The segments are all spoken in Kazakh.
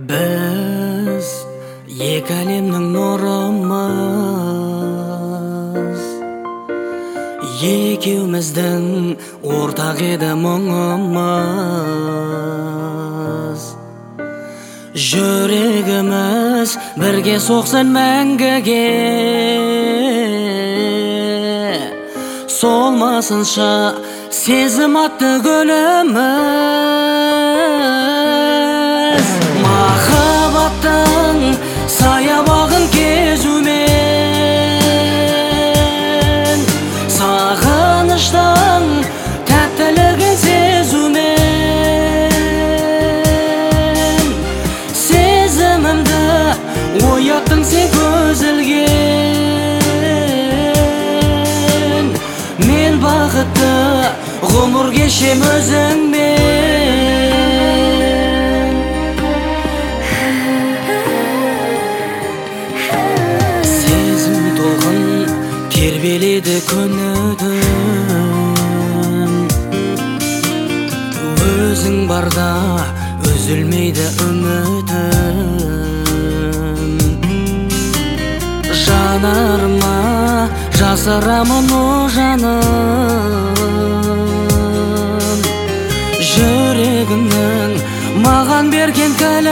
Biz екі әлемнің нұрымыз, екеуміздің ортақ еді мұңымыз. Жүрегіміз бірге соқсын мәңгіге, солмасынша сезім атты гүліміз. Махаббаттың саябағын кезумен, сағыныштың тәттілігін сезумен, сезімімді ояттың сен көз ілген. Мен бақытты ғұмыр кешем өзіңмен. Тербеледі күнігім, өзің барда үзілмейді үмітім. Жанарыма жасырамын о жаным, жүрегімнің маған берген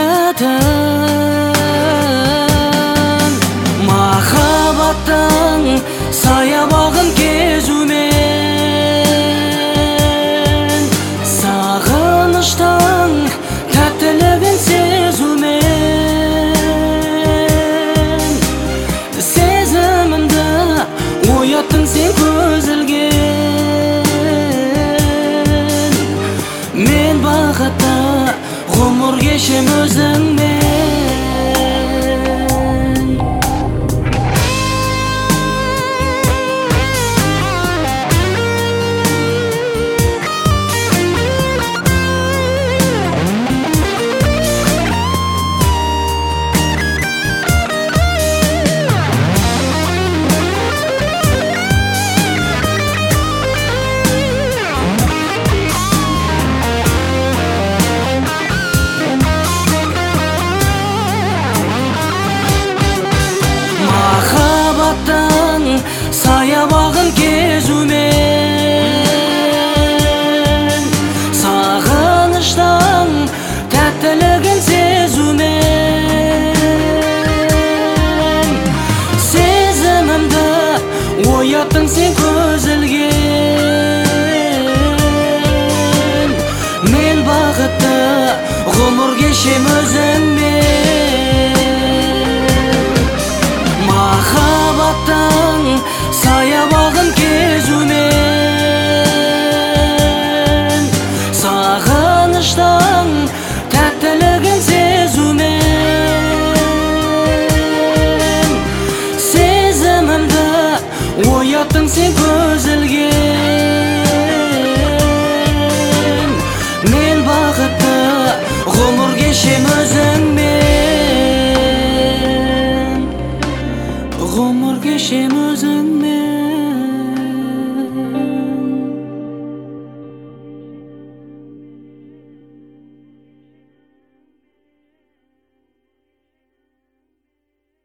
кілтін. Махаббаттың саябағын кезумен, сағыныштың тәттілігін сезумен, сезімімді ояттың сен көз ілген. Мен бақытты ғұмыр кешем өзіңмен. Саябағын кезумен, сағыныштың тәттілігін сезумен, сезімімді ояттың сен көз ілген. Мен бақытты ғұмыр кешем өзіңмен. Махаббаттың саябағын кезумен, сағыныштың тәттілігін сезумен, сезімімді ояттың сен көз ілген. Мен бақытты ғұмыр кешем өзіңмен, ғұмыр кешем өзіңмен.